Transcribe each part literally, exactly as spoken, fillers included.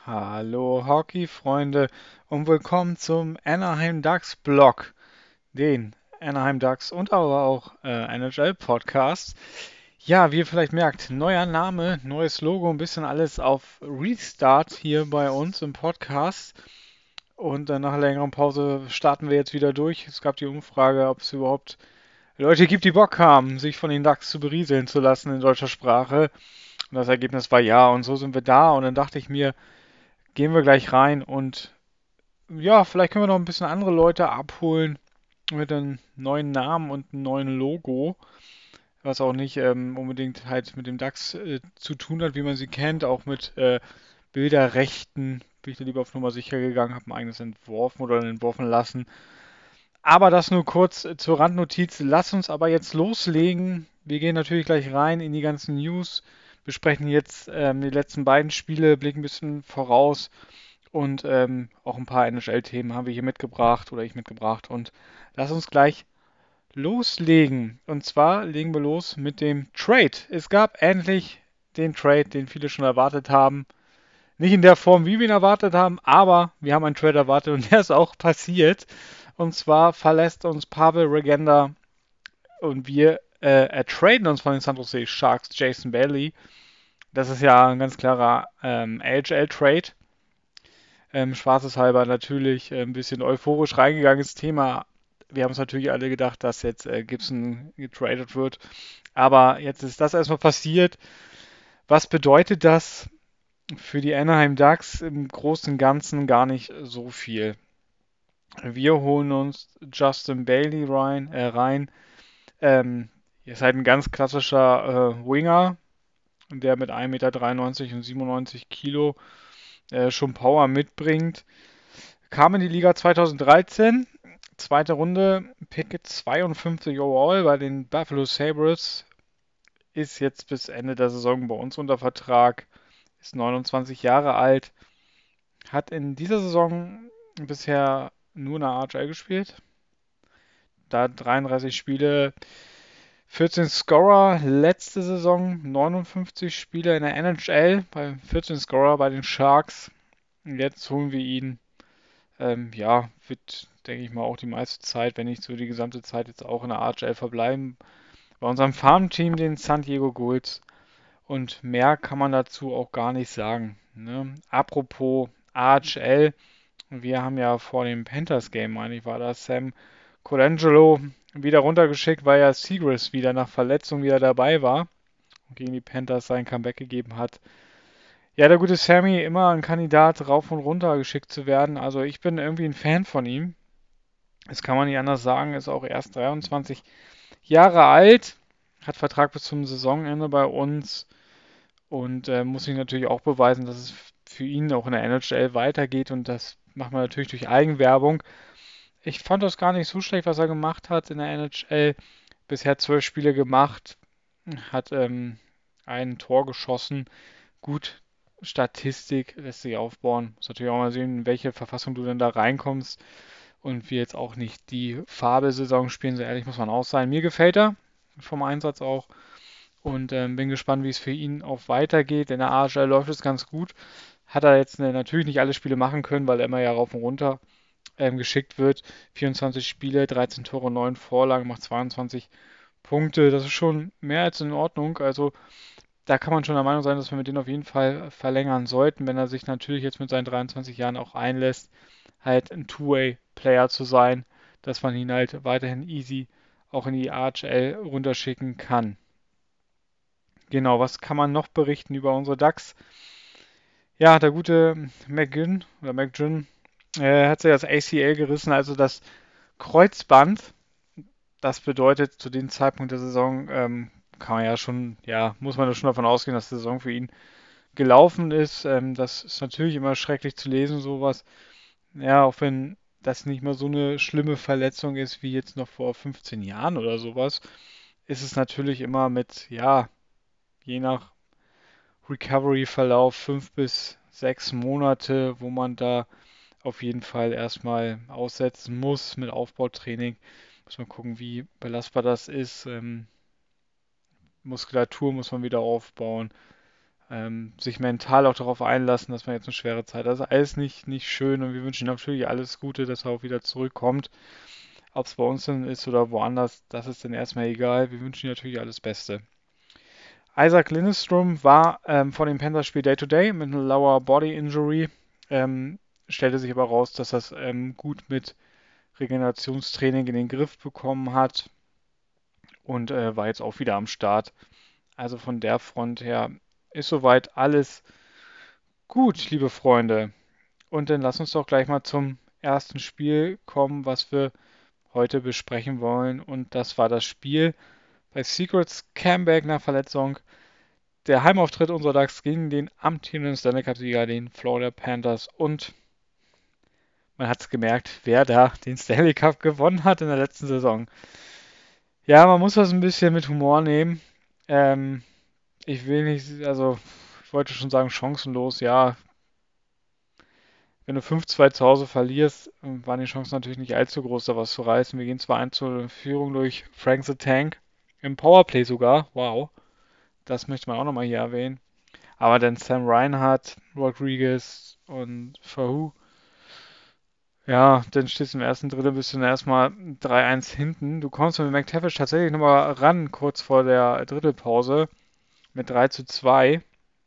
Hallo Hockey-Freunde und willkommen zum Anaheim Ducks Blog, den Anaheim Ducks und aber auch äh, N H L-Podcast. Ja, wie ihr vielleicht merkt, neuer Name, neues Logo, ein bisschen alles auf Restart hier bei uns im Podcast. Und äh, nach einer längeren Pause starten wir jetzt wieder durch. Es gab die Umfrage, ob es überhaupt Leute gibt, die Bock haben, sich von den Ducks zu berieseln zu lassen in deutscher Sprache. Und das Ergebnis war ja, und so sind wir da. Und dann dachte ich mir, gehen wir gleich rein und ja, vielleicht können wir noch ein bisschen andere Leute abholen mit einem neuen Namen und einem neuen Logo, was auch nicht ähm, unbedingt halt mit dem DAX äh, zu tun hat, wie man sie kennt, auch mit äh, Bilderrechten. Bin ich da lieber auf Nummer sicher gegangen, habe ein eigenes entworfen oder entworfen lassen. Aber das nur kurz äh, zur Randnotiz. Lass uns aber jetzt loslegen. Wir gehen natürlich gleich rein in die ganzen News, besprechen jetzt ähm, die letzten beiden Spiele, blicken ein bisschen voraus und ähm, auch ein paar N H L-Themen haben wir hier mitgebracht oder ich mitgebracht. Und lass uns gleich loslegen. Und zwar legen wir los mit dem Trade. Es gab endlich den Trade, den viele schon erwartet haben. Nicht in der Form, wie wir ihn erwartet haben, aber wir haben einen Trade erwartet und der ist auch passiert. Und zwar verlässt uns Pavel Regenda und wir äh, ertraden uns von den San Jose Sharks Jason Bailey. Das ist ja ein ganz klarer ähm, A H L-Trade. Ähm, Spaßeshalber natürlich äh, ein bisschen euphorisch reingegangenes Thema. Wir haben es natürlich alle gedacht, dass jetzt äh, Gibson getradet wird. Aber jetzt ist das erstmal passiert. Was bedeutet das für die Anaheim Ducks? Im Großen und Ganzen gar nicht so viel. Wir holen uns Justin Bailey rein. Äh, rein. Ähm, ist halt ein ganz klassischer äh, Winger, der mit ein Meter dreiundneunzig und siebenundneunzig Kilo äh, schon Power mitbringt. Kam in die Liga zweitausenddreizehn, zweite Runde, Pick zweiundfünfzig overall bei den Buffalo Sabres, ist jetzt bis Ende der Saison bei uns unter Vertrag, ist neunundzwanzig Jahre alt, hat in dieser Saison bisher nur eine A H L gespielt, da dreiunddreißig Spiele, vierzehn Scorer, letzte Saison neunundfünfzig Spiele in der N H L, bei vierzehn Scorer bei den Sharks. Jetzt holen wir ihn. Ähm, ja, wird, denke ich mal, auch die meiste Zeit, wenn nicht so die gesamte Zeit jetzt auch in der A H L verbleiben. Bei unserem Farmteam, den San Diego Gulls. Und mehr kann man dazu auch gar nicht sagen. Ne? Apropos A H L, wir haben ja vor dem Panthers Game, meine ich, war das Sam Colangelo wieder runtergeschickt, weil ja Seagrass wieder nach Verletzung wieder dabei war und gegen die Panthers sein Comeback gegeben hat. Ja, der gute Sammy, immer ein Kandidat, rauf und runter geschickt zu werden. Also ich bin irgendwie ein Fan von ihm. Das kann man nicht anders sagen. Ist auch erst dreiundzwanzig Jahre alt, hat Vertrag bis zum Saisonende bei uns und äh, muss sich natürlich auch beweisen, dass es für ihn auch in der N H L weitergeht und das macht man natürlich durch Eigenwerbung. Ich fand das gar nicht so schlecht, was er gemacht hat in der N H L. Bisher zwölf Spiele gemacht, hat ähm, ein Tor geschossen. Gut, Statistik lässt sich aufbauen. Muss natürlich auch mal sehen, in welche Verfassung du denn da reinkommst und wir jetzt auch nicht die Fabelsaison spielen, so ehrlich muss man auch sein. Mir gefällt er vom Einsatz auch und ähm, bin gespannt, wie es für ihn auch weitergeht. In der A H L läuft es ganz gut. Hat er jetzt ne, natürlich nicht alle Spiele machen können, weil er immer ja rauf und runter ähm, geschickt wird. vierundzwanzig Spiele, dreizehn Tore, neun Vorlagen, macht zweiundzwanzig Punkte. Das ist schon mehr als in Ordnung. Also da kann man schon der Meinung sein, dass wir mit denen auf jeden Fall verlängern sollten, wenn er sich natürlich jetzt mit seinen dreiundzwanzig Jahren auch einlässt, halt ein Two-Way-Player zu sein, dass man ihn halt weiterhin easy auch in die A H L runterschicken kann. Genau, was kann man noch berichten über unsere Ducks? Ja, der gute McGinn oder McGinn äh, hat sich das A C L gerissen, also das Kreuzband. Das bedeutet, zu dem Zeitpunkt der Saison ähm, kann man ja schon, ja, muss man ja schon davon ausgehen, dass die Saison für ihn gelaufen ist. Ähm, das ist natürlich immer schrecklich zu lesen, sowas. Ja, auch wenn das nicht mal so eine schlimme Verletzung ist wie jetzt noch vor fünfzehn Jahren oder sowas, ist es natürlich immer mit, ja, je nach Recovery-Verlauf fünf bis sechs Monate, wo man da auf jeden Fall erstmal aussetzen muss mit Aufbautraining. Muss man gucken, wie belastbar das ist. Ähm, Muskulatur muss man wieder aufbauen. ähm, sich mental auch darauf einlassen, dass man jetzt eine schwere Zeit hat. Also alles nicht, nicht schön und wir wünschen ihm natürlich alles Gute, dass er auch wieder zurückkommt. Ob es bei uns dann ist oder woanders, das ist dann erstmal egal. Wir wünschen ihm natürlich alles Beste. Isaac Lindstrom war ähm, vor dem Panthers-Spiel Day-to-Day mit einer Lower Body Injury. Ähm, stellte sich aber raus, dass das ähm, gut mit Regenerationstraining in den Griff bekommen hat und äh, war jetzt auch wieder am Start. Also von der Front her ist soweit alles gut, liebe Freunde. Und dann lass uns doch gleich mal zum ersten Spiel kommen, was wir heute besprechen wollen. Und das war das Spiel bei Secrets Comeback nach Verletzung. Der Heimauftritt unserer Ducks gegen den amtierenden Stanley Cup-Sieger, den Florida Panthers. Und man hat es gemerkt, wer da den Stanley Cup gewonnen hat in der letzten Saison. Ja, man muss das ein bisschen mit Humor nehmen. Ähm, ich will nicht, also ich wollte schon sagen, chancenlos. Ja, wenn du fünf zwei zu Hause verlierst, waren die Chancen natürlich nicht allzu groß, da was zu reißen. Wir gehen zwar eins zur Führung durch Frank the Tank, im Powerplay sogar. Wow, das möchte man auch nochmal hier erwähnen. Aber dann Sam Reinhart, Rodriguez und Fahu. Ja, dann stehst du im ersten Drittel, bist du dann erstmal drei eins hinten. Du kommst mit McTavish tatsächlich nochmal ran, kurz vor der Drittelpause, mit drei zu zwei.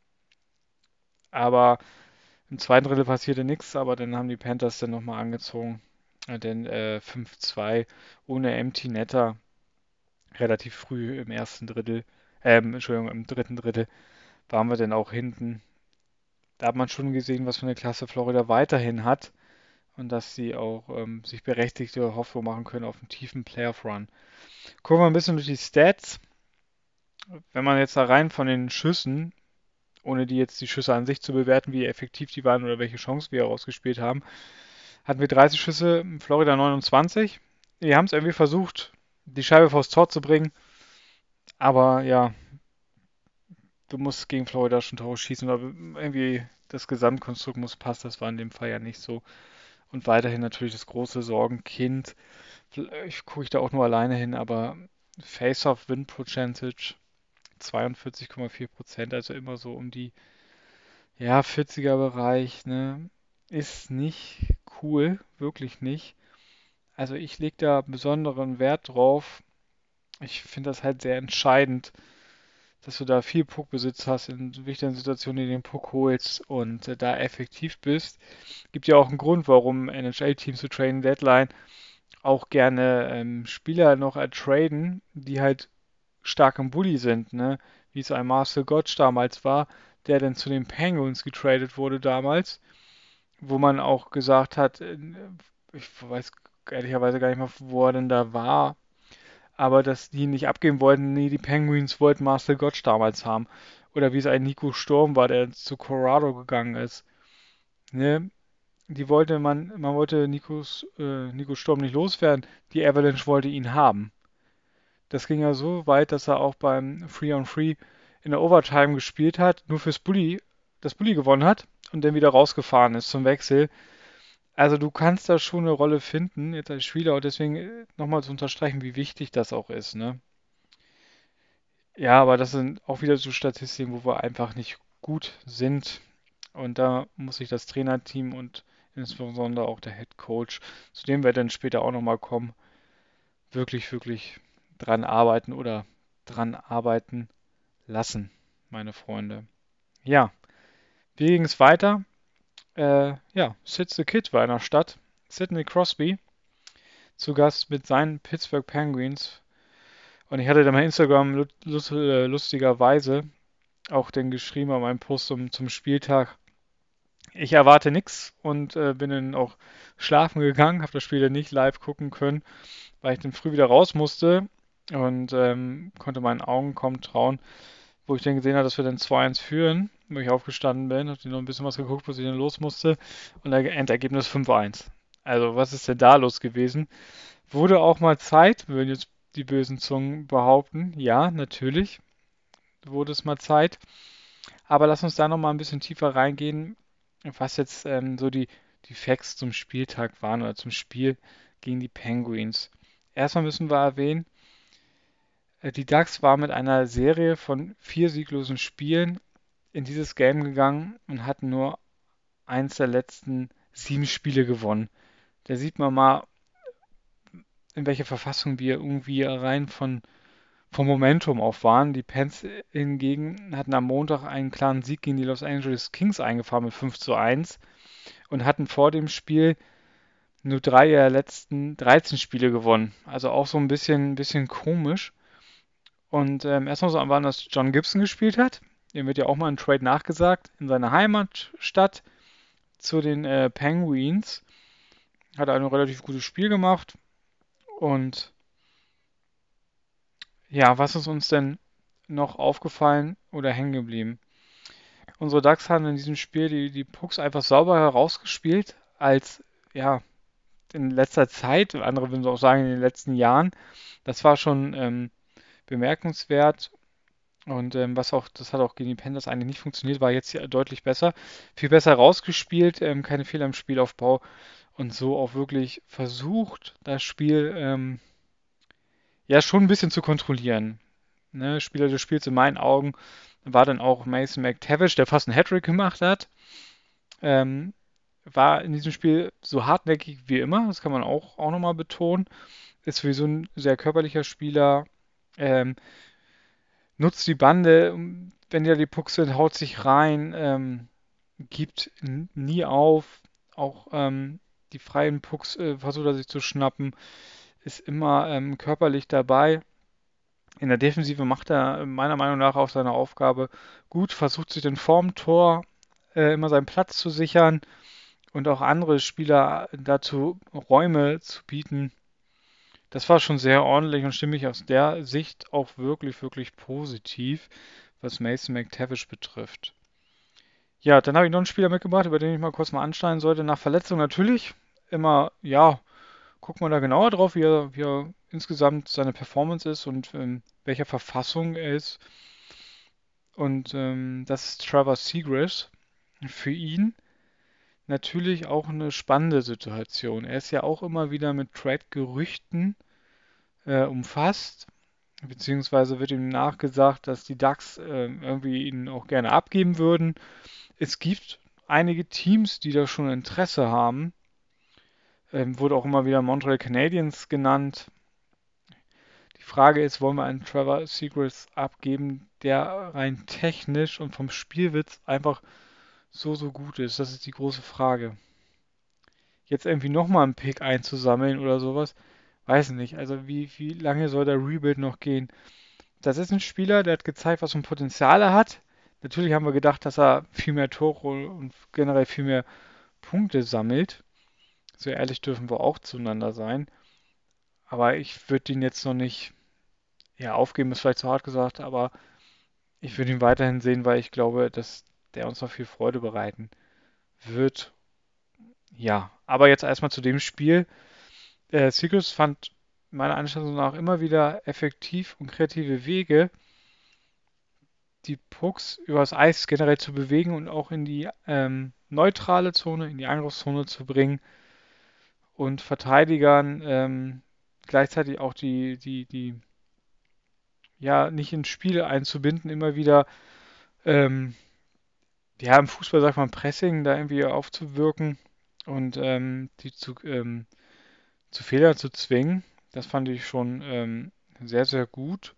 Aber im zweiten Drittel passierte nichts, aber dann haben die Panthers dann nochmal angezogen. Und dann äh, fünf zwei ohne Empty Netter relativ früh im ersten Drittel, ähm, Entschuldigung, im dritten Drittel waren wir dann auch hinten. Da hat man schon gesehen, was für eine Klasse Florida weiterhin hat und dass sie auch ähm, sich berechtigte Hoffnung machen können auf einen tiefen Playoff-Run. Gucken wir ein bisschen durch die Stats. Wenn man jetzt da rein von den Schüssen, ohne die jetzt die Schüsse an sich zu bewerten, wie effektiv die waren oder welche Chancen wir herausgespielt haben, hatten wir dreißig Schüsse, Florida neunundzwanzig. Wir haben es irgendwie versucht, die Scheibe vors Tor zu bringen, aber ja, du musst gegen Florida schon Tore schießen, aber irgendwie das Gesamtkonstrukt muss passen, das war in dem Fall ja nicht so. Und weiterhin natürlich das große Sorgenkind. Ich gucke ich da auch nur alleine hin, aber Face-Off Win Percentage zweiundvierzig Komma vier Prozent, also immer so um die ja, vierziger Bereich, ne? Ist nicht cool, wirklich nicht. Also ich lege da besonderen Wert drauf. Ich finde das halt sehr entscheidend, dass du da viel Puckbesitz hast in wichtigen Situationen, in den Puck holst und äh, da effektiv bist. Gibt ja auch einen Grund, warum N H L-Teams zu Trading Deadline auch gerne ähm, Spieler noch ertraden, die halt stark im Bully sind, ne? Wie es ein Marcel Gottsch damals war, der dann zu den Penguins getradet wurde damals, wo man auch gesagt hat, äh, ich weiß ehrlicherweise gar nicht mehr, wo er denn da war, aber dass die nicht abgeben wollten, nee, die Penguins wollten Marcel Gottsch damals haben. Oder wie es ein Nico Sturm war, der zu Colorado gegangen ist. Ne? Die wollte man, man wollte Nikos, äh, Nico Sturm nicht loswerden, die Avalanche wollte ihn haben. Das ging ja so weit, dass er auch beim Free on Free in der Overtime gespielt hat, nur fürs Bully, das Bully gewonnen hat und dann wieder rausgefahren ist zum Wechsel. Also du kannst da schon eine Rolle finden, jetzt als Spieler, und deswegen äh, nochmal zu unterstreichen, wie wichtig das auch ist, ne? Ja, aber das sind auch wieder so Statistiken, wo wir einfach nicht gut sind. Und da muss sich das Trainerteam und insbesondere auch der Head Coach, zu dem wir dann später auch nochmal kommen, wirklich, wirklich dran arbeiten oder dran arbeiten lassen, meine Freunde. Ja, wie ging es weiter? Äh, ja, Sid the Kid war in der Stadt. Sidney Crosby zu Gast mit seinen Pittsburgh Penguins. Und ich hatte dann bei Instagram lu- lust- äh, lustigerweise auch den geschrieben an meinem Post zum, zum Spieltag. Ich erwarte nichts und äh, bin dann auch schlafen gegangen, habe das Spiel dann nicht live gucken können, weil ich dann früh wieder raus musste und ähm, konnte meinen Augen kaum trauen, wo ich dann gesehen habe, dass wir dann zwei eins führen, wo ich aufgestanden bin, habe dann noch ein bisschen was geguckt, bis ich dann los musste und das Endergebnis fünf eins. Also was ist denn da los gewesen? Wurde auch mal Zeit, würden jetzt die bösen Zungen behaupten. Ja, natürlich wurde es mal Zeit. Aber lass uns da noch mal ein bisschen tiefer reingehen, was jetzt ähm, so die, die Facts zum Spieltag waren oder zum Spiel gegen die Penguins. Erstmal müssen wir erwähnen, äh, die Ducks waren mit einer Serie von vier sieglosen Spielen in dieses Game gegangen und hat nur eins der letzten sieben Spiele gewonnen. Da sieht man mal, in welcher Verfassung wir irgendwie rein von, vom Momentum auf waren. Die Pens hingegen hatten am Montag einen klaren Sieg gegen die Los Angeles Kings eingefahren mit fünf zu eins und hatten vor dem Spiel nur drei der letzten dreizehn Spiele gewonnen. Also auch so ein bisschen, bisschen komisch. Und ähm, erstmal so waren, dass John Gibson gespielt hat. Dem wird ja auch mal ein Trade nachgesagt in seiner Heimatstadt zu den äh, Penguins. Hat ein relativ gutes Spiel gemacht. Und ja, was ist uns denn noch aufgefallen oder hängen geblieben? Unsere Ducks haben in diesem Spiel die, die Pucks einfach sauber herausgespielt, als ja in letzter Zeit, andere würden auch sagen in den letzten Jahren. Das war schon ähm, bemerkenswert. Und ähm, was auch, das hat auch gegen die Panthers eigentlich nicht funktioniert, war jetzt hier deutlich besser. Viel besser rausgespielt, ähm, keine Fehler im Spielaufbau und so auch wirklich versucht, das Spiel ähm, ja schon ein bisschen zu kontrollieren. Ne? Spieler des Spiels in meinen Augen war dann auch Mason McTavish, der fast einen Hattrick gemacht hat. Ähm, war in diesem Spiel so hartnäckig wie immer, das kann man auch, auch nochmal betonen. Ist sowieso ein sehr körperlicher Spieler. Ähm, nutzt die Bande, um- wenn da die Pucks sind, haut sich rein, ähm, gibt n- nie auf. Auch ähm, die freien Pucks äh, versucht er sich zu schnappen, ist immer ähm, körperlich dabei. In der Defensive macht er äh, meiner Meinung nach auch seine Aufgabe gut, versucht sich dann vorm Tor äh, immer seinen Platz zu sichern und auch andere Spieler dazu Räume zu bieten. Das war schon sehr ordentlich und stimmig aus der Sicht auch wirklich, wirklich positiv, was Mason McTavish betrifft. Ja, dann habe ich noch einen Spieler mitgebracht, über den ich mal kurz mal anschneiden sollte. Nach Verletzung natürlich immer, ja, guckt man da genauer drauf, wie er, wie er insgesamt seine Performance ist und in welcher Verfassung er ist. Und ähm, das ist Trevor Seagrass. Für ihn natürlich auch eine spannende Situation. Er ist ja auch immer wieder mit Trade-Gerüchten äh, umfasst. Beziehungsweise wird ihm nachgesagt, dass die Ducks äh, irgendwie ihn auch gerne abgeben würden. Es gibt einige Teams, die da schon Interesse haben. Ähm, wurde auch immer wieder Montreal Canadiens genannt. Die Frage ist, wollen wir einen Trevor Seagrass abgeben, der rein technisch und vom Spielwitz einfach so, so gut ist? Das ist die große Frage. Jetzt irgendwie nochmal einen Pick einzusammeln oder sowas, weiß nicht. Also wie, wie lange soll der Rebuild noch gehen? Das ist ein Spieler, der hat gezeigt, was für ein Potenzial er hat. Natürlich haben wir gedacht, dass er viel mehr Tore und generell viel mehr Punkte sammelt. So ehrlich dürfen wir auch zueinander sein. Aber ich würde ihn jetzt noch nicht, ja, aufgeben ist vielleicht zu hart gesagt, aber ich würde ihn weiterhin sehen, weil ich glaube, dass der uns noch viel Freude bereiten wird. Ja, aber jetzt erstmal zu dem Spiel. Äh, Sigurds fand meiner Einschätzung nach immer wieder effektiv und kreative Wege, die Pucks übers Eis generell zu bewegen und auch in die ähm, neutrale Zone, in die Angriffszone zu bringen und Verteidigern ähm, gleichzeitig auch die, die, die, ja, nicht ins Spiel einzubinden, immer wieder, ähm, ja, im Fußball sagt man Pressing, da irgendwie aufzuwirken und ähm, die zu, ähm, zu Fehlern zu zwingen. Das fand ich schon ähm, sehr, sehr gut.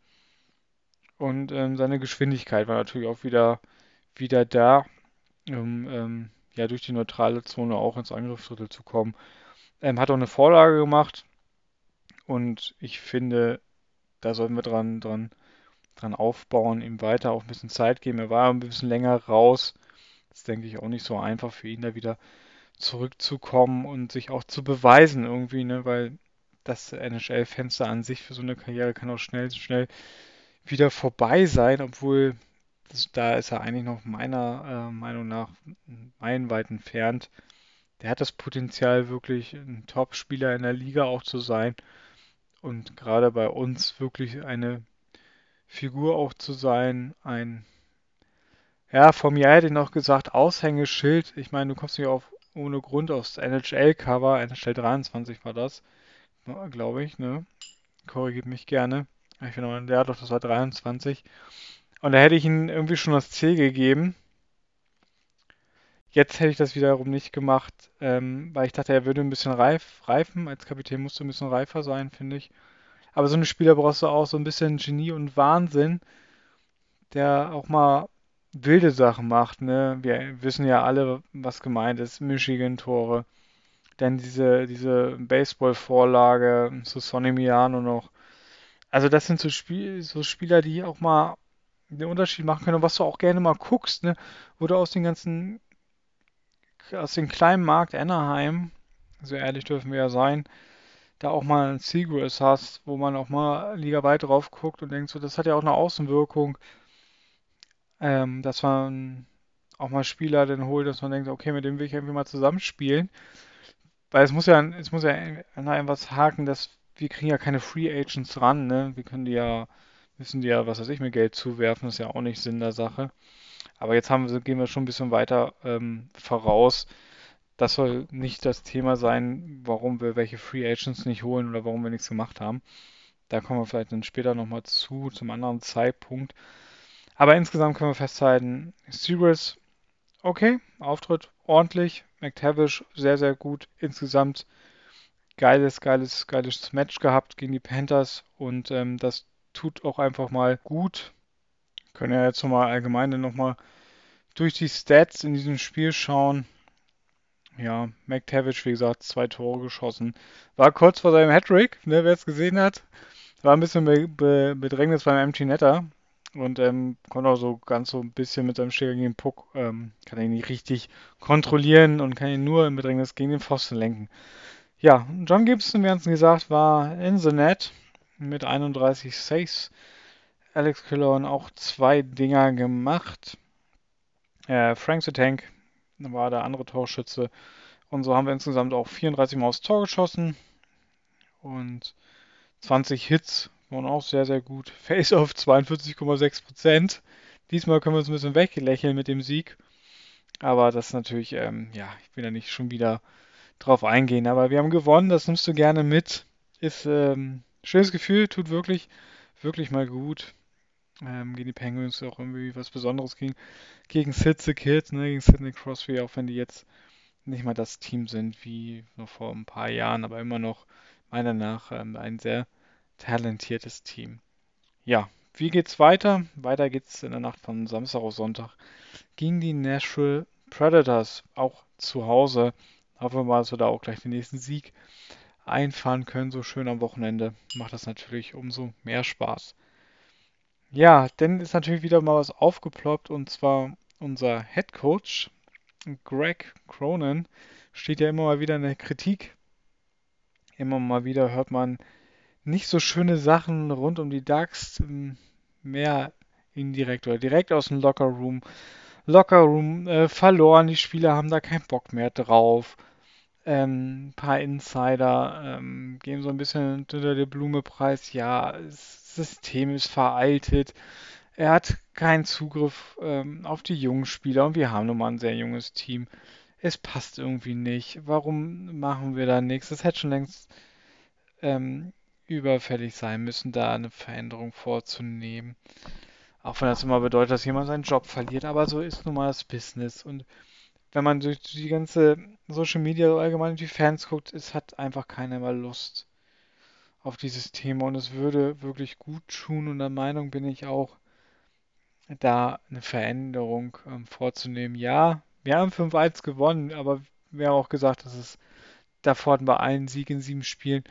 Und ähm, seine Geschwindigkeit war natürlich auch wieder, wieder da, um ähm, ja, durch die neutrale Zone auch ins Angriffsdrittel zu kommen. Ähm, hat auch eine Vorlage gemacht und ich finde, da sollten wir dran, dran, dran aufbauen, ihm weiter auch ein bisschen Zeit geben. Er war ein bisschen länger raus. Das ist, denke ich, auch nicht so einfach für ihn, da wieder zurückzukommen und sich auch zu beweisen irgendwie, ne? Weil das N H L-Fenster an sich für so eine Karriere kann auch schnell, schnell wieder vorbei sein, obwohl das, da ist er eigentlich noch meiner äh, Meinung nach meilenweit entfernt. Der hat das Potenzial, wirklich ein Top-Spieler in der Liga auch zu sein und gerade bei uns wirklich eine Figur auch zu sein. Ein, ja, von mir hätte ich noch gesagt, Aushängeschild. Ich meine, du kommst nicht auf, ohne Grund aufs N H L-Cover. N H L dreiundzwanzig war das, glaube ich, ne? Korrigiert mich gerne. Ich finde, ja, doch, das war dreiundzwanzig. Und da hätte ich ihm irgendwie schon das C gegeben. Jetzt hätte ich das wiederum nicht gemacht, ähm, weil ich dachte, er würde ein bisschen reif, reifen. Als Kapitän musst du ein bisschen reifer sein, finde ich. Aber so eine Spieler brauchst du auch so ein bisschen Genie und Wahnsinn, der auch mal wilde Sachen macht, ne? Wir wissen ja alle, was gemeint ist. Michigan-Tore. Dann diese, diese Baseball-Vorlage zu Sonny Miano noch. Also das sind so, Spiel, so Spieler, die auch mal den Unterschied machen können und was du auch gerne mal guckst, ne? Wo du aus den ganzen, aus dem kleinen Markt Anaheim, so ehrlich dürfen wir ja sein, da auch mal einen Seagrass hast, wo man auch mal ligaweit drauf guckt und denkt so, das hat ja auch eine Außenwirkung, ähm, dass man auch mal Spieler dann holt, dass man denkt, okay, mit dem will ich irgendwie mal zusammenspielen. Weil es muss ja, es muss ja an etwas haken, dass wir kriegen ja keine Free Agents ran, ne? Wir können die ja, müssen die ja, was weiß ich, mit Geld zuwerfen, das ist ja auch nicht Sinn der Sache. Aber jetzt haben wir, gehen wir schon ein bisschen weiter ähm, voraus. Das soll nicht das Thema sein, warum wir welche Free Agents nicht holen oder warum wir nichts gemacht haben. Da kommen wir vielleicht dann später nochmal zu, zum anderen Zeitpunkt. Aber insgesamt können wir festhalten, Series okay, Auftritt ordentlich, McTavish sehr, sehr gut. Insgesamt geiles, geiles, geiles Match gehabt gegen die Panthers und ähm, das tut auch einfach mal gut. Können ja jetzt nochmal allgemein nochmal durch die Stats in diesem Spiel schauen. Ja, McTavish, wie gesagt, zwei Tore geschossen. War kurz vor seinem Hattrick, ne, wer es gesehen hat. War ein bisschen Be Be Bedrängnis beim Empty Netter. Und ähm, konnte auch so ganz so ein bisschen mit seinem Schläger gegen den Puck, ähm, kann er ihn nicht richtig kontrollieren und kann ihn nur im Bedrängnis gegen den Pfosten lenken. Ja, John Gibson, wie haben es gesagt, war in the net mit einunddreißig Saves. Alex Killorn auch zwei Dinger gemacht. Äh, Frank the Tank war der andere Torschütze. Und so haben wir insgesamt auch vierunddreißig Mal aufs Tor geschossen und zwanzig Hits waren auch sehr, sehr gut. Face-Off zweiundvierzig Komma sechs Prozent. Diesmal können wir uns ein bisschen weglächeln mit dem Sieg. Aber das ist natürlich, ähm, ja, ich will da nicht schon wieder drauf eingehen. Aber wir haben gewonnen, das nimmst du gerne mit. Ist ähm, schönes Gefühl, tut wirklich, wirklich mal gut. Ähm, gegen die Penguins auch irgendwie was Besonderes gegen, gegen Sid the Kid, ne, gegen Sidney Crosby, auch wenn die jetzt nicht mal das Team sind wie noch vor ein paar Jahren, aber immer noch meiner nach ähm, ein sehr talentiertes Team. Ja, wie geht's weiter? Weiter geht's in der Nacht von Samstag auf Sonntag gegen die Nashville Predators, auch zu Hause. Hoffen wir mal, dass wir da auch gleich den nächsten Sieg einfahren können, so schön am Wochenende. Macht das natürlich umso mehr Spaß. Ja, dann ist natürlich wieder mal was aufgeploppt und zwar unser Head Coach Greg Cronin steht ja immer mal wieder in der Kritik. Immer mal wieder hört man nicht so schöne Sachen rund um die Ducks, ähm, mehr indirekt oder direkt aus dem Lockerroom. Lockerroom äh, verloren, die Spieler haben da keinen Bock mehr drauf. Ähm, ein paar Insider ähm, geben so ein bisschen unter der Blume preis. Ja, das System ist veraltet. Er hat keinen Zugriff ähm, auf die jungen Spieler und wir haben nun mal ein sehr junges Team. Es passt irgendwie nicht. Warum machen wir da nichts? Das hätte schon längst ähm, überfällig sein müssen, da eine Veränderung vorzunehmen. Auch wenn das immer bedeutet, dass jemand seinen Job verliert. Aber so ist nun mal das Business. Und wenn man durch die ganze Social Media so allgemein die Fans guckt, es hat einfach keiner mehr Lust auf dieses Thema. Und es würde wirklich gut tun. Und der Meinung bin ich auch, da eine Veränderung ähm, vorzunehmen. Ja, wir haben fünf eins gewonnen, aber wir haben auch gesagt, dass es davor hatten wir einen Sieg in sieben Spielen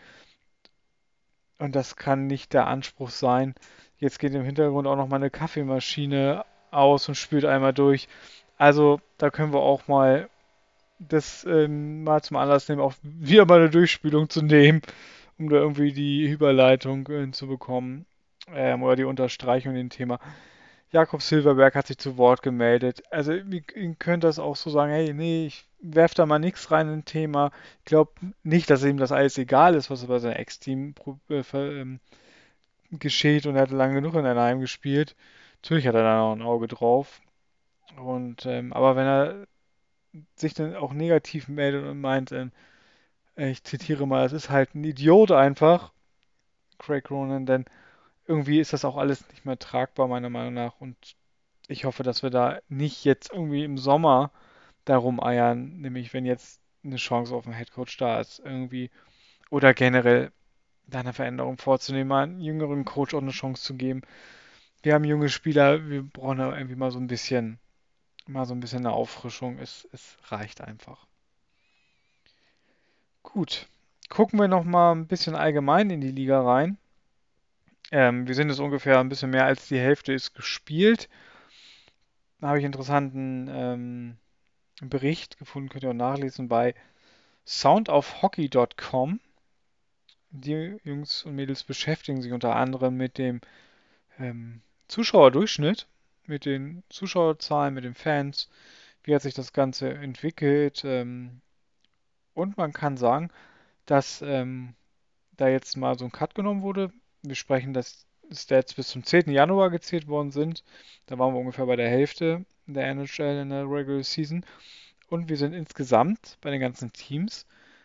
und das kann nicht der Anspruch sein. Jetzt geht im Hintergrund auch noch mal eine Kaffeemaschine aus und spült einmal durch. Also da können wir auch mal das ähm, mal zum Anlass nehmen, auch wieder mal eine Durchspülung zu nehmen, um da irgendwie die Überleitung äh, zu bekommen ähm, oder die Unterstreichung in dem Thema. Jakob Silverberg hat sich zu Wort gemeldet. Also ihr, ihr könnt das auch so sagen, hey, nee, ich werf da mal nichts rein in ein Thema. Ich glaube nicht, dass ihm das alles egal ist, was bei seinem Ex-Team äh, ähm, geschieht und er hat lange genug in Anaheim gespielt. Natürlich hat er da noch ein Auge drauf. Und ähm, aber wenn er sich dann auch negativ meldet und meint, ähm, ich zitiere mal, es ist halt ein Idiot einfach, Craig Ronan, denn irgendwie ist das auch alles nicht mehr tragbar, meiner Meinung nach. Und ich hoffe, dass wir da nicht jetzt irgendwie im Sommer darum eiern, nämlich wenn jetzt eine Chance auf einen Headcoach da ist, irgendwie, oder generell da eine Veränderung vorzunehmen, mal einen jüngeren Coach auch eine Chance zu geben. Wir haben junge Spieler, wir brauchen da irgendwie mal so ein bisschen, mal so ein bisschen eine Auffrischung. Es, es reicht einfach. Gut. Gucken wir noch mal ein bisschen allgemein in die Liga rein. Ähm, wir sind jetzt ungefähr ein bisschen mehr als die Hälfte ist gespielt. Da habe ich einen interessanten ähm, Bericht gefunden, könnt ihr auch nachlesen bei soundofhockey Punkt com. Die Jungs und Mädels beschäftigen sich unter anderem mit dem ähm, Zuschauerdurchschnitt, mit den Zuschauerzahlen, mit den Fans, wie hat sich das Ganze entwickelt. Ähm, und man kann sagen, dass ähm, da jetzt mal so ein Cut genommen wurde. Wir sprechen, dass Stats bis zum zehnten Januar gezählt worden sind. Da waren wir ungefähr bei der Hälfte der N H L in der Regular Season. Und wir sind insgesamt bei den ganzen Teams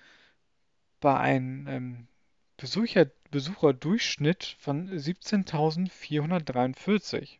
bei einem ähm, Besucher, Besucherdurchschnitt von siebzehntausendvierhundertdreiundvierzig.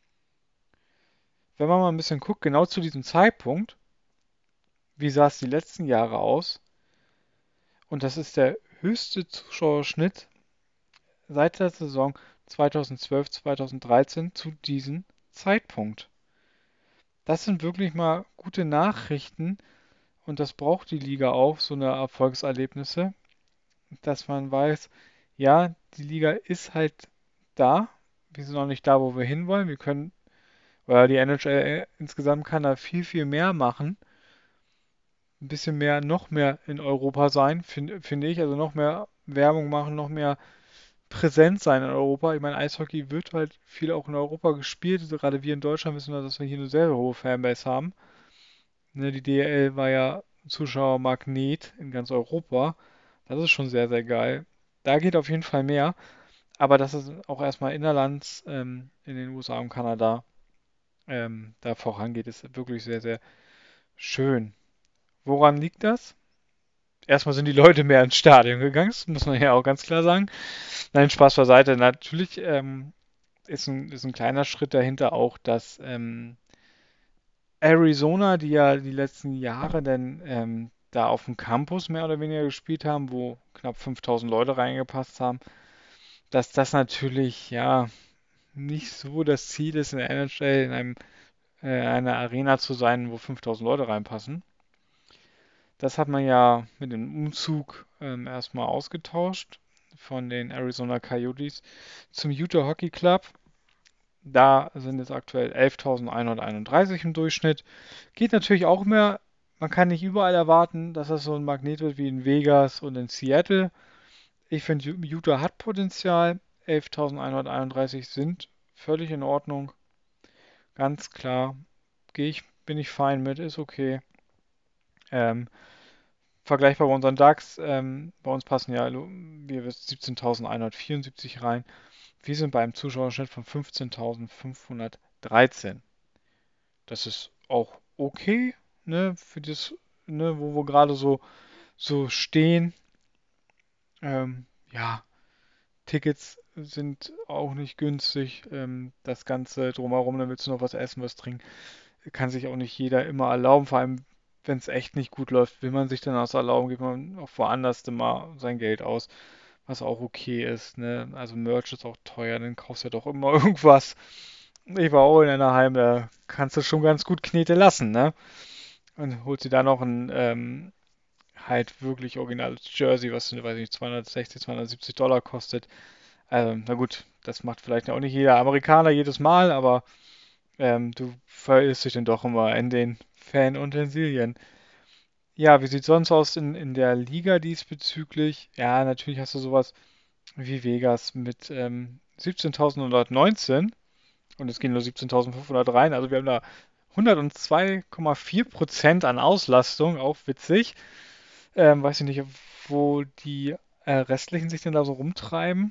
Wenn man mal ein bisschen guckt, genau zu diesem Zeitpunkt, wie sah es die letzten Jahre aus? Und das ist der höchste Zuschauerschnitt seit der Saison zweitausendzwölf, zweitausenddreizehn zu diesem Zeitpunkt. Das sind wirklich mal gute Nachrichten und das braucht die Liga auch, so eine Erfolgserlebnisse, dass man weiß, ja, die Liga ist halt da. Wir sind noch nicht da, wo wir hinwollen. Wir können, weil die N H L insgesamt kann da viel, viel mehr machen. Ein bisschen mehr, noch mehr in Europa sein, finde find ich. Also noch mehr Werbung machen, noch mehr präsent sein in Europa. Ich meine, Eishockey wird halt viel auch in Europa gespielt. Also gerade wir in Deutschland wissen wir, dass wir hier eine sehr hohe Fanbase haben. Ne, die D L war ja Zuschauermagnet in ganz Europa. Das ist schon sehr, sehr geil. Da geht auf jeden Fall mehr. Aber dass es auch erstmal innerlands ähm, in den U S A und Kanada ähm, da vorangeht, ist wirklich sehr, sehr schön. Woran liegt das? Erstmal sind die Leute mehr ins Stadion gegangen, das muss man ja auch ganz klar sagen. Nein, Spaß beiseite. Natürlich ähm, ist ein, ist ein kleiner Schritt dahinter auch, dass ähm, Arizona, die ja die letzten Jahre dann ähm, da auf dem Campus mehr oder weniger gespielt haben, wo knapp fünftausend Leute reingepasst haben, dass das natürlich ja nicht so das Ziel ist, in der N H L in einem, äh, einer Arena zu sein, wo fünftausend Leute reinpassen. Das hat man ja mit dem Umzug ähm, erstmal ausgetauscht von den Arizona Coyotes zum Utah Hockey Club. Da sind es aktuell elftausendeinhunderteinunddreißig im Durchschnitt. Geht natürlich auch mehr. Man kann nicht überall erwarten, dass das so ein Magnet wird wie in Vegas und in Seattle. Ich finde, Utah hat Potenzial. elftausendeinhunderteinunddreißig sind völlig in Ordnung. Ganz klar. Gehe ich, bin ich fein mit, ist okay. Ähm, vergleichbar bei unseren DAX. Ähm, bei uns passen ja wir siebzehntausendeinhundertvierundsiebzig rein. Wir sind bei einem Zuschauerschnitt von fünfzehntausendfünfhundertdreizehn. Das ist auch okay, ne, für das, ne, wo wir gerade so, so stehen. Ähm, ja, Tickets sind auch nicht günstig. Ähm, das Ganze drumherum, dann willst du noch was essen, was trinken. Kann sich auch nicht jeder immer erlauben. Vor allem, wenn es echt nicht gut läuft, will man sich dann auch erlauben, gibt man auch woanders immer sein Geld aus, was auch okay ist. Ne? Also Merch ist auch teuer, dann kaufst du ja doch immer irgendwas. Ich war auch in Anaheim, da kannst du schon ganz gut Knete lassen, ne? Und holst dir da noch ein ähm, halt wirklich originales Jersey, was, weiß ich nicht, zweihundertsechzig, zweihundertsiebzig Dollar kostet. Also, na gut, das macht vielleicht auch nicht jeder Amerikaner jedes Mal, aber ähm, du verirrst dich dann doch immer in den Fan-Utensilien. Ja, wie sieht sonst aus in, in der Liga diesbezüglich? Ja, natürlich hast du sowas wie Vegas mit ähm, siebzehntausendneunhundertneunzehn und es gehen nur siebzehntausendfünfhundert rein. Also wir haben da hundertzwei Komma vier Prozent an Auslastung, auch witzig. Ähm, weiß ich nicht, wo die äh, restlichen sich denn da so rumtreiben.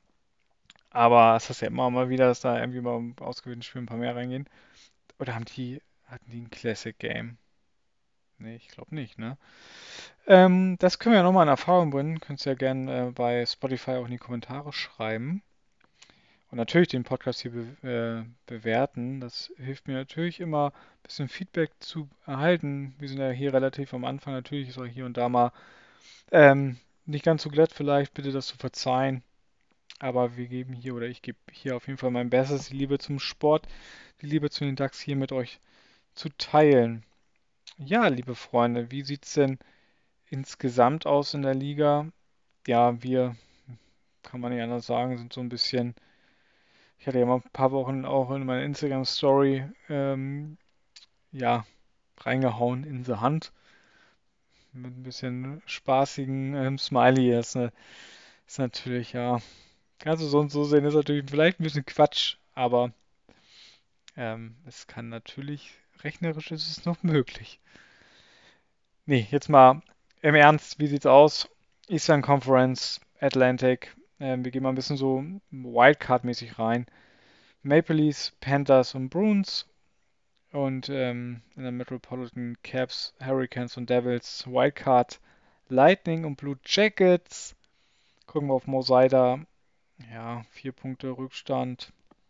Aber es ist ja immer mal wieder, dass da irgendwie mal im ausgewählten Spiel ein paar mehr reingehen. Oder haben die, hatten die ein Classic Game? Nee, ich glaube nicht, ne? Ähm, das können wir ja nochmal in Erfahrung bringen. Könnt ihr ja gerne äh, bei Spotify auch in die Kommentare schreiben. und natürlich den Podcast hier be äh, bewerten. Das hilft mir natürlich immer, ein bisschen Feedback zu erhalten. Wir sind ja hier relativ am Anfang. Natürlich ist auch hier und da mal ähm, nicht ganz so glatt vielleicht. Bitte das zu verzeihen. Aber wir geben hier oder ich gebe hier auf jeden Fall mein Bestes, die Liebe zum Sport, die Liebe zu den DAX hier mit euch zu teilen. Ja, liebe Freunde, wie sieht's denn insgesamt aus in der Liga? Ja, wir, kann man nicht anders sagen, sind so ein bisschen. Ich hatte ja mal ein paar Wochen auch in meine Instagram-Story ähm, ja, reingehauen in the Hand. Mit ein bisschen spaßigen ähm, Smiley. Das ist, ne, ist natürlich, ja, kannst du so und so sehen, ist natürlich vielleicht ein bisschen Quatsch, aber ähm, es kann natürlich, rechnerisch ist es noch möglich. Nee, jetzt mal im Ernst, wie sieht's aus? Eastern Conference, Atlantic. Ähm, wir gehen mal ein bisschen so Wildcard-mäßig rein. Maple Leafs, Panthers und Bruins. Und ähm, in der Metropolitan Caps, Hurricanes und Devils, Wildcard, Lightning und Blue Jackets. Gucken wir auf Mosaida. Ja, vier Punkte Rückstand.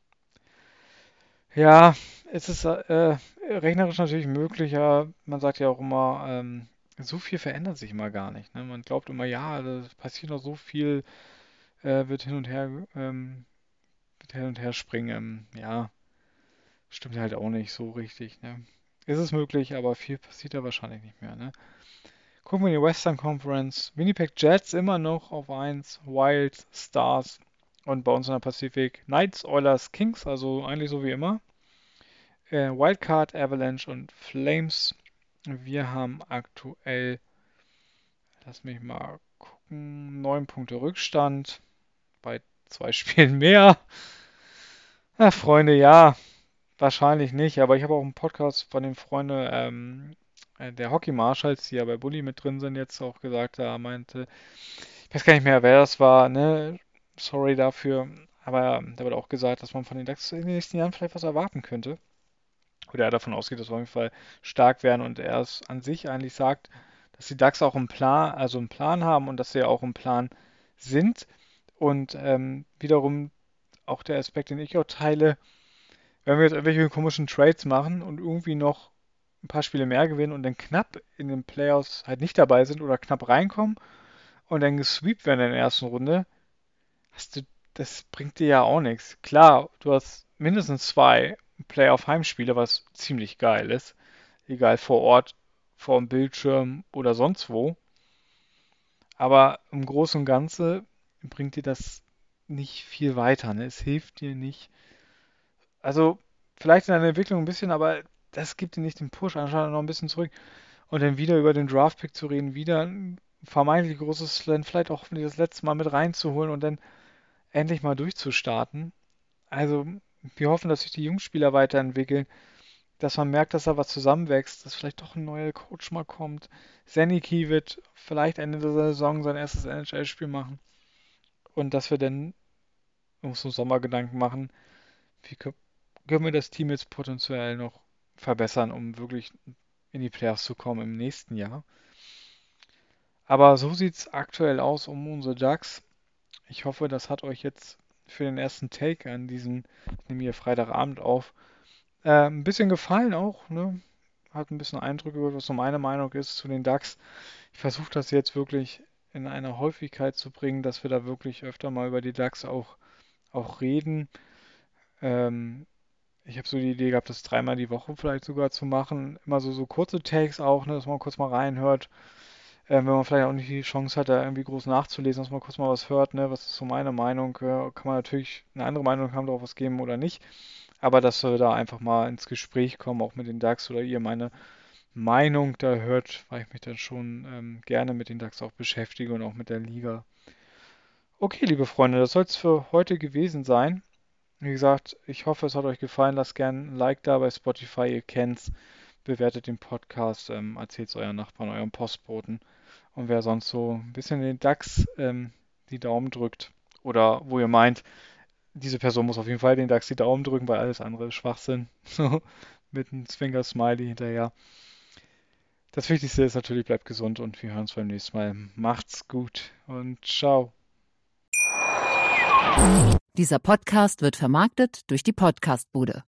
Ja, es ist äh, rechnerisch natürlich möglich, ja. Man sagt ja auch immer, ähm, so viel verändert sich immer gar nicht. Ne? Man glaubt immer, ja, da passiert noch so viel, äh, wird hin und her, ähm, wird hin und her springen. Ähm, ja, stimmt halt auch nicht so richtig. Ne? Ist es möglich, aber viel passiert da wahrscheinlich nicht mehr. Ne? Gucken wir in die Western Conference. Winnipeg Jets immer noch auf eins, Wild, Stars und bei uns in der Pazifik Knights, Oilers, Kings, also eigentlich so wie immer. Äh, Wildcard, Avalanche und Flames. Wir haben aktuell, lass mich mal gucken, neun Punkte Rückstand bei zwei Spielen mehr. Na, Freunde, ja, wahrscheinlich nicht, aber ich habe auch einen Podcast von den Freunden ähm, äh, der Hockey Marshals, die ja bei Bully mit drin sind, jetzt auch gesagt, da meinte, ich weiß gar nicht mehr, wer das war, ne? Sorry dafür, aber da wird auch gesagt, dass man von den DAX in den nächsten Jahren vielleicht was erwarten könnte. Oder er davon ausgeht, dass wir auf jeden Fall stark werden und er es an sich eigentlich sagt, dass die DAX auch einen Plan, also einen Plan haben und dass sie ja auch im Plan sind. Und ähm, wiederum auch der Aspekt, den ich auch teile, wenn wir jetzt irgendwelche komischen Trades machen und irgendwie noch ein paar Spiele mehr gewinnen und dann knapp in den Playoffs halt nicht dabei sind oder knapp reinkommen und dann gesweept werden in der ersten Runde, hast du, das bringt dir ja auch nichts. Klar, du hast mindestens zwei Playoff-Heimspiele, was ziemlich geil ist. Egal vor Ort, vor dem Bildschirm oder sonst wo. Aber im Großen und Ganzen bringt dir das nicht viel weiter. Ne? Es hilft dir nicht. Also, vielleicht in deiner Entwicklung ein bisschen, aber das gibt dir nicht den Push, anscheinend noch ein bisschen zurück. Und dann wieder über den Draft-Pick zu reden, wieder ein vermeintlich großes Slam, vielleicht auch hoffentlich das letzte Mal mit reinzuholen und dann endlich mal durchzustarten. Also, wir hoffen, dass sich die Jungspieler weiterentwickeln, dass man merkt, dass da was zusammenwächst, dass vielleicht doch ein neuer Coach mal kommt. Seniki wird vielleicht Ende der Saison sein erstes N H L-Spiel machen und dass wir dann uns im Sommer Gedanken machen, wie kö- können wir das Team jetzt potenziell noch verbessern, um wirklich in die Playoffs zu kommen im nächsten Jahr. Aber so sieht es aktuell aus um unsere Ducks. Ich hoffe, das hat euch jetzt für den ersten Take an diesem, ich nehme hier Freitagabend auf, äh, ein bisschen gefallen auch, ne? Hat ein bisschen Eindrücke über, was so meine Meinung ist zu den DAX. Ich versuche das jetzt wirklich in einer Häufigkeit zu bringen, dass wir da wirklich öfter mal über die DAX auch, auch reden. Ähm, ich habe so die Idee gehabt, das dreimal die Woche vielleicht sogar zu machen. Immer so, so kurze Takes auch, ne, dass man kurz mal reinhört. Ähm, wenn man vielleicht auch nicht die Chance hat, da irgendwie groß nachzulesen, dass man kurz mal was hört, ne, was ist so meine Meinung. Äh, kann man natürlich eine andere Meinung haben, darauf was geben oder nicht. Aber dass wir da einfach mal ins Gespräch kommen, auch mit den DAX oder ihr meine Meinung da hört, weil ich mich dann schon ähm, gerne mit den DAX auch beschäftige und auch mit der Liga. Okay, liebe Freunde, das soll es für heute gewesen sein. Wie gesagt, ich hoffe, es hat euch gefallen. Lasst gerne ein Like da bei Spotify, ihr kennt's. Bewertet den Podcast, ähm, erzählt es euren Nachbarn, euren Postboten. Und wer sonst so ein bisschen den DAX ähm, die Daumen drückt oder wo ihr meint, diese Person muss auf jeden Fall den DAX die Daumen drücken, weil alles andere ist Schwachsinn. So, mit einem Zwinger-Smiley hinterher. Das Wichtigste ist natürlich, bleibt gesund und wir hören uns beim nächsten Mal. Macht's gut und ciao. Dieser Podcast wird vermarktet durch die Podcastbude.